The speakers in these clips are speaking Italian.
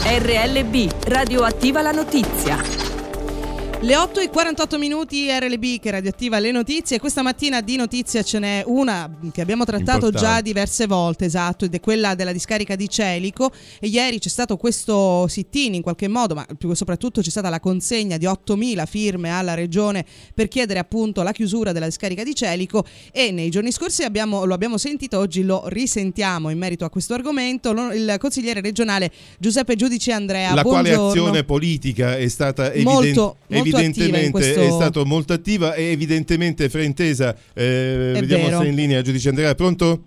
RLB, radioattiva la notizia. Le 8:48 RLB che radioattiva le notizie. Questa mattina di notizia ce n'è una che abbiamo trattato già diverse volte, esatto, ed è quella della discarica di Celico. E ieri c'è stato questo sit-in in qualche modo, ma soprattutto c'è stata la consegna di 8.000 firme alla regione per chiedere appunto la chiusura della discarica di Celico, e nei giorni scorsi lo abbiamo sentito, oggi lo risentiamo in merito a questo argomento, il consigliere regionale Giuseppe Giudice Andrea. La buongiorno. Quale azione politica è stata molto evidentemente è stato molto attiva e evidentemente fraintesa. Vediamo se è in linea Giudice Andrea. Pronto?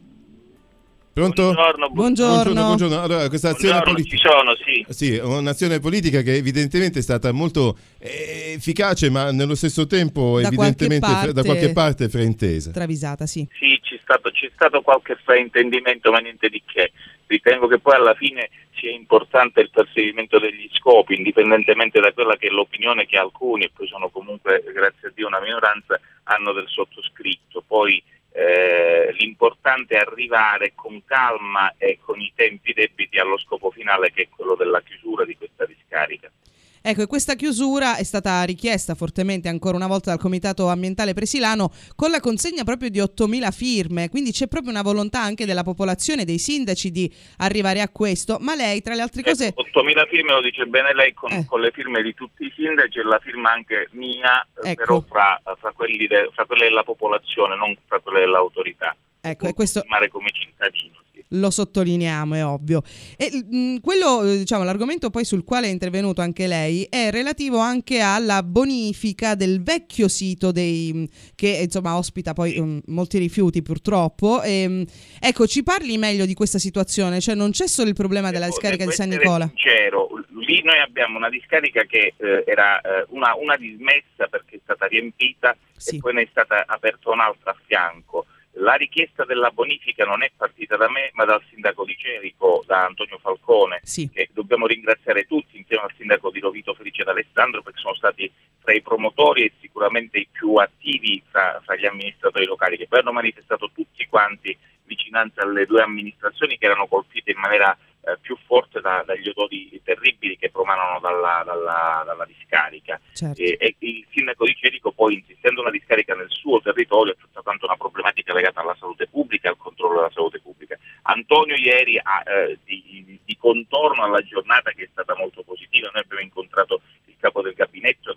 Buongiorno. Allora, questa azione politica ci sono, sì, un'azione politica che evidentemente è stata molto efficace, ma nello stesso tempo evidentemente da qualche parte fraintesa. Travisata, sì. Sì, c'è stato qualche fraintendimento, ma niente di che. Ritengo che poi alla fine sia importante il perseguimento degli scopi, indipendentemente da quella che è l'opinione che alcuni, e poi sono comunque, grazie a Dio, una minoranza, hanno del sottoscritto. Poi l'importante è arrivare con calma e con i tempi debiti allo scopo finale, che è quello della chiusura di questa discarica. Ecco, e questa chiusura è stata richiesta fortemente ancora una volta dal Comitato Ambientale Presilano con la consegna proprio di 8.000 firme, quindi c'è proprio una volontà anche della popolazione, dei sindaci, di arrivare a questo. Ma lei, tra le altre cose... 8.000 firme, lo dice bene lei, con le firme di tutti i sindaci e la firma anche mia, ecco. Però fra quelle della popolazione, non fra quelle dell'autorità. Ecco, e questo... come cittadino. Lo sottolineiamo, è ovvio. E quello, diciamo, l'argomento poi sul quale è intervenuto anche lei è relativo anche alla bonifica del vecchio sito che insomma ospita poi molti rifiuti purtroppo. Ecco, ci parli meglio di questa situazione, cioè non c'è solo il problema della discarica di San Nicola. Sincero, lì noi abbiamo una discarica che era una dismessa perché è stata riempita, sì. E poi ne è stata aperta un'altra a fianco. La richiesta della bonifica non è partita da me, ma dal sindaco di Celico, da Antonio Falcone, sì. Che dobbiamo ringraziare tutti insieme al sindaco di Rovito Felice D'Alessandro, perché sono stati tra i promotori e sicuramente i più attivi fra gli amministratori locali, che poi hanno manifestato tutti quanti vicinanza alle due amministrazioni che erano colpite in maniera più forte dagli odori terribili che promanano dalla discarica. Certo. E il sindaco di Celico, poi, insistendo una discarica nel suo territorio, è tutta tanto una problematica legata alla salute pubblica e al controllo della salute pubblica. Antonio ieri di contorno alla giornata, che è stata molto positiva, noi abbiamo incontrato il capo del gabinetto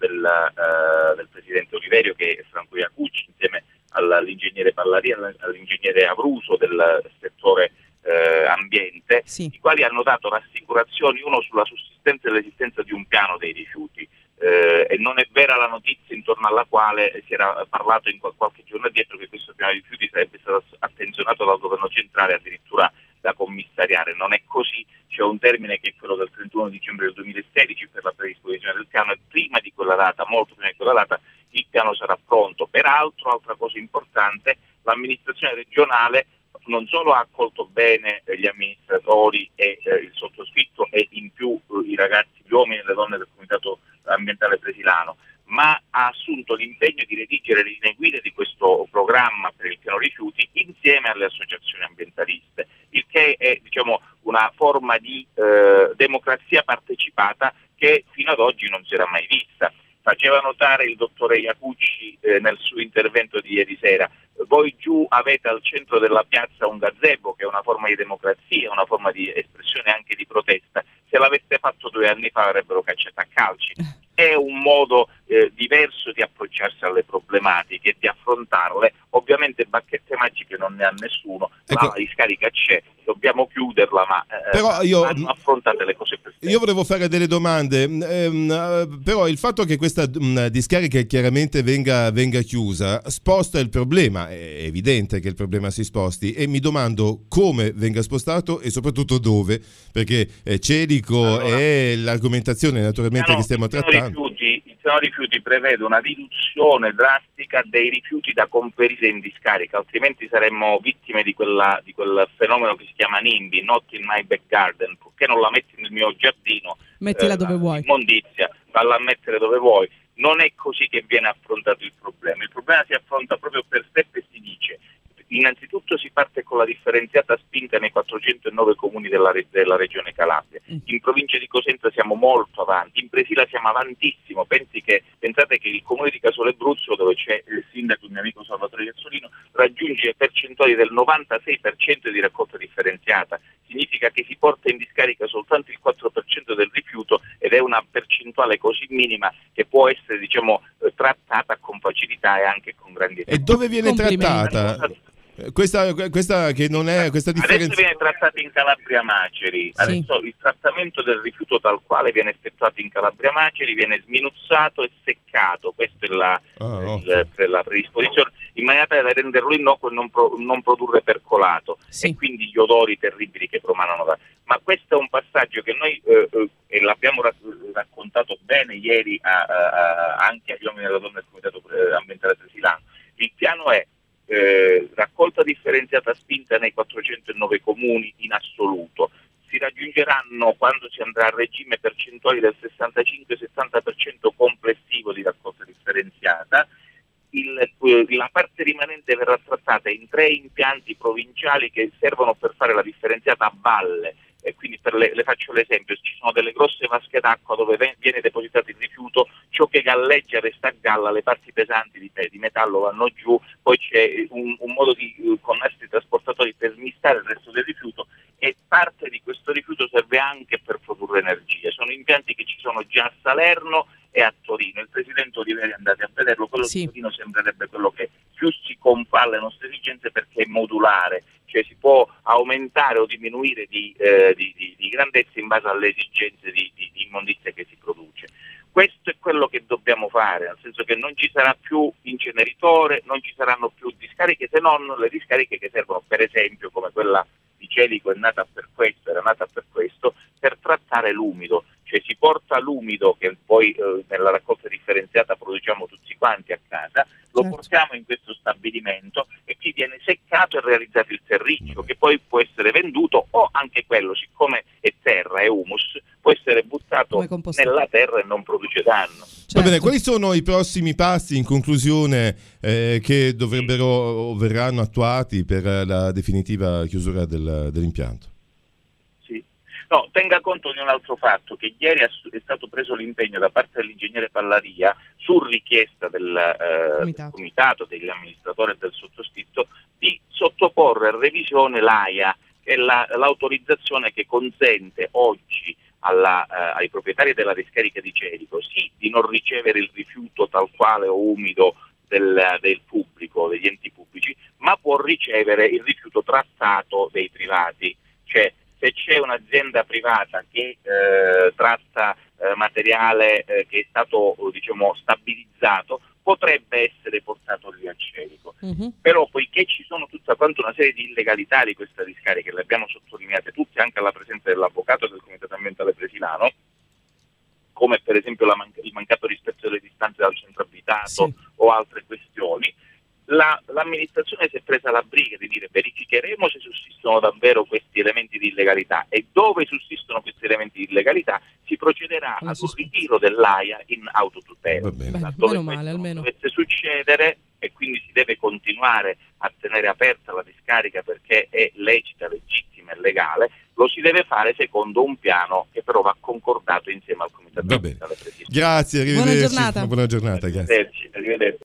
del presidente Oliverio, che è Franco Iacucci, insieme all'ingegnere Pallaria, all'ingegnere Abruso del settore ambiente, sì. I quali hanno dato rassicurazioni, uno sulla sussistenza e l'esistenza di un piano dei rifiuti, e non è vera la notizia intorno alla quale si era parlato in qualche giorno addietro che questo piano dei rifiuti sarebbe stato attenzionato dal governo centrale, addirittura da commissariare. Non è così, c'è un termine che è quello del 31 dicembre del 2016 per la predisposizione del piano, e prima di quella data, molto prima di quella data, il piano sarà pronto. Peraltro, altra cosa importante, l'amministrazione regionale non solo ha accolto bene gli amministratori e il sottoscritto e in più i ragazzi, gli uomini e le donne del Comitato Ambientale Presilano, ma ha assunto l'impegno di redigere le linee guida di questo programma per il piano rifiuti insieme alle associazioni ambientaliste, il che è, diciamo, una forma di democrazia partecipata che fino ad oggi non si era mai vista. Faceva notare il dottore Iacucci nel suo intervento di ieri sera: voi giù avete al centro della piazza un gazebo, che è una forma di democrazia, una forma di espressione anche di protesta. Se l'aveste fatto 2 anni fa avrebbero cacciato a calci. È un modo diverso di approcciarsi alle problematiche e di affrontarle. Ovviamente bacchette magiche non ne ha nessuno, ecco. La discarica c'è, dobbiamo chiuderla, ma vanno affrontate le cose per sé. Io volevo fare delle domande, però il fatto che questa discarica chiaramente venga chiusa sposta il problema, è evidente che il problema si sposti, e mi domando come venga spostato e soprattutto dove, perché Celico è l'argomentazione naturalmente che stiamo trattando. Il piano rifiuti prevede una riduzione drastica dei rifiuti da conferire in discarica, altrimenti saremmo vittime di quel fenomeno che si chiama NIMBY, not in my back garden, perché non la metti nel mio giardino, mettila dove vuoi, immondizia, falla mettere dove vuoi. Non è così che viene affrontato il problema si affronta proprio per step, e si dice: Innanzitutto si parte con la differenziata spinta nei 409 comuni della regione Calabria. In provincia di Cosenza siamo molto avanti, in Presila siamo avantissimo. Pensate che il comune di Casole Bruzzo, dove c'è il sindaco, il mio amico Salvatore Iazzolino, raggiunge percentuali del 96% di raccolta differenziata. Significa che si porta in discarica soltanto il 4% del rifiuto, ed è una percentuale così minima che può essere, trattata con facilità e anche con grandi effetti. E dove viene trattata? Questa che non è questa differenza. Adesso viene trattata in Calabria Maceri. Sì. Adesso il trattamento del rifiuto tal quale viene effettuato in Calabria Maceri, viene sminuzzato e seccato. Questa è la predisposizione, in maniera tale da renderlo innocuo e non produrre percolato, sì. E quindi gli odori terribili che promanano ma questo è un passaggio che noi e l'abbiamo raccontato bene ieri anche agli uomini e alle donne del Comitato Ambientale Tresilano. Il piano è raccolta differenziata spinta nei 409 comuni in assoluto. Si raggiungeranno, quando si andrà a regime, percentuali del 65-70% complessivo di raccolta differenziata. La parte rimanente verrà trattata in 3 impianti provinciali che servono per fare la differenziata a valle. E quindi le faccio l'esempio: ci sono delle grosse vasche d'acqua dove viene depositato il rifiuto, ciò che galleggia resta a galla, le parti pesanti di metallo vanno giù, poi c'è un modo con nastri trasportatori per smistare il resto del rifiuto, e parte di questo rifiuto serve anche per produrre energia. Sono impianti che ci sono già a Salerno e a Torino. Il presidente Oliveri, andate a vederlo, quello di Torino sembrerebbe quello che più si compà alle nostre esigenze, perché è modulare, cioè si può aumentare o diminuire di grandezza in base alle esigenze di immondizia che si produce. Questo è quello che dobbiamo fare, nel senso che non ci sarà più inceneritore, non ci saranno più discariche, se non le discariche che servono, per esempio, come quella di Celico era nata per questo, per trattare l'umido. Cioè si porta l'umido che poi nella raccolta differenziata produciamo tutti quanti a casa, lo portiamo in questo stabilimento e qui viene seccato e realizzato il terriccio, che poi può essere venduto, o anche quello, siccome è terra, è humus, può essere buttato nella terra e non produce danno. Va bene, quali sono i prossimi passi, in conclusione, che dovrebbero o verranno attuati per la definitiva chiusura dell'impianto? No, tenga conto di un altro fatto, che ieri è stato preso l'impegno da parte dell'ingegnere Pallaria, su richiesta del comitato, degli amministratori e del sottoscritto, di sottoporre a revisione l'AIA, che è l'autorizzazione che consente oggi ai proprietari della discarica di Celico, sì, di non ricevere il rifiuto tal quale o umido del pubblico, degli enti pubblici, ma può ricevere il rifiuto trattato dei privati. Cioè, se c'è un'azienda privata che tratta materiale che è stato stabilizzato, potrebbe essere portato lì a Celico. Però poiché ci sono tutta quanta una serie di illegalità di questa discarica, che le abbiamo sottolineate tutte anche alla presenza dell'avvocato del Comitato Ambientale Tresilano, come per esempio il mancato rispetto delle distanze dal centro abitato o altre questioni, l'amministrazione si è presa la briga di dire: verificheremo se sussistono davvero questi elementi di illegalità, e dove sussistono questi elementi di illegalità si procederà ad un ritiro dell'AIA in autotutela. Dove almeno dovesse succedere, e quindi si deve continuare a tenere aperta la discarica perché è lecita, legittima e legale, lo si deve fare secondo un piano che però va concordato insieme al Comitato Ambientale. Grazie, arrivederci. Buona giornata. Arrivederci.